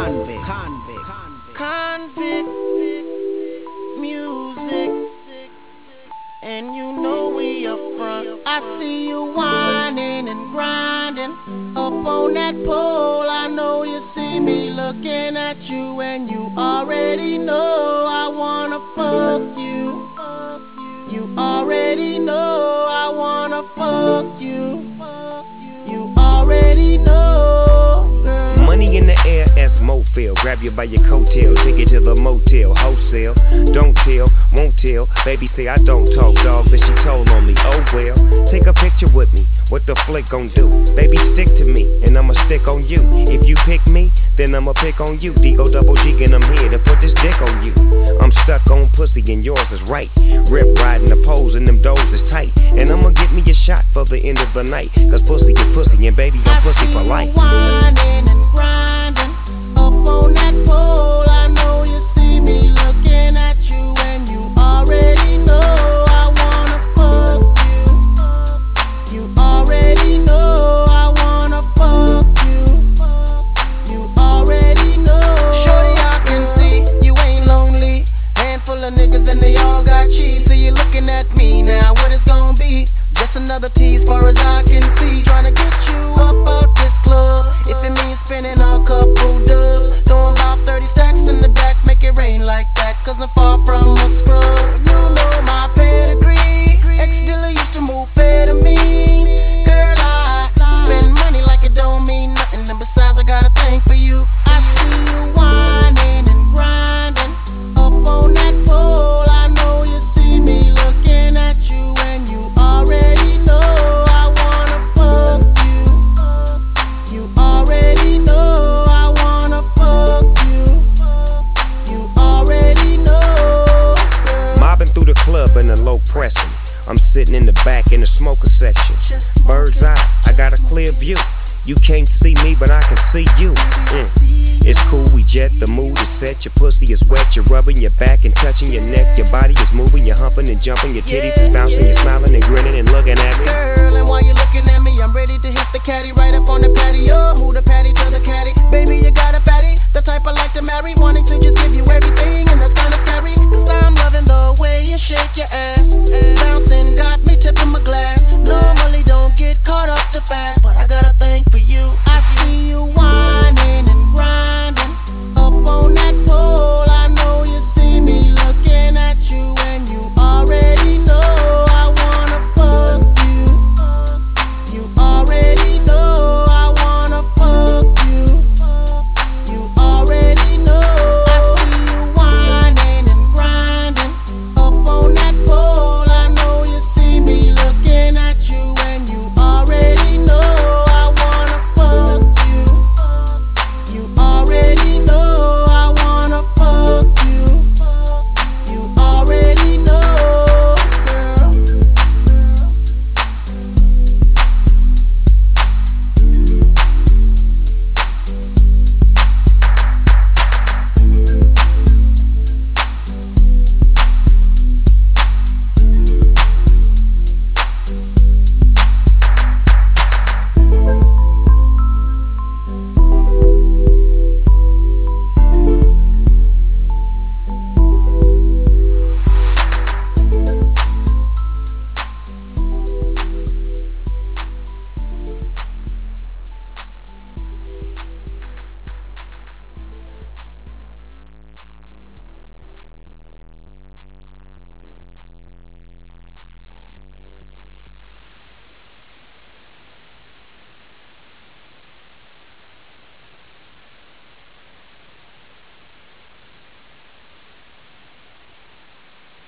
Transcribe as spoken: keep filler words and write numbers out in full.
convict, convict, convict music, and you know we up front. I see you whining and grinding up on that pole. I know you see me looking at you, and you already know I wanna fuck you. You already know I wanna fuck you. You already know, girl. Money in the air as Mofil. Grab you by your coattail, take it to the motel, wholesale. Don't tell, won't tell. Baby say I don't talk, dog, but she told on me. Oh well, take a picture with me. What the flick gon' do? Baby, stick to me, and I'ma stick on you. If you pick me, then I'ma pick on you. D-O double G, and I'm here to put this dick on you. I'm stuck on pussy, and yours is right. Rip riding the poles, and them doors is tight. And I'ma get me a shot for the end of the night. Cause pussy is pussy, and baby, I'm pussy for life. Whining and grinding up on that pole. I know you see me looking at you, and you already know I wanna fuck you. You already know I wanna fuck you. You already know. Shorty, I can see you ain't lonely. Handful of niggas and they all got cheese. So you looking at me now, what it's gonna be? Just another tease far as I can see. Tryna get you up out this club. If it means spending a couple dubs, throwing about thirty stacks in the back, make it rain like that. Cause I'm far from a scrub. You know my pedigree. Ex-dealer used to move amphetamines. Girl, I spend money like it don't mean nothing. And besides, I got a thing for you. I see you whining and grinding up on that pole. I know you see me looking at you, and you already know I wanna fuck you. You already know I wanna fuck you. You already know, girl. Mobbing through the club in a low pressing. I'm sitting in the back in the smoker section. Bird's eye, I got a clear view. You can't see me, but I can see you. Mm. It's cool, we jet, the mood is set. Your pussy is wet, you're rubbing your back and touching your neck. Your body is moving, you're humping and jumping. Your titties is bouncing, you're smiling and grinning and looking at me. Girl, and while you're looking at me, I'm ready to hit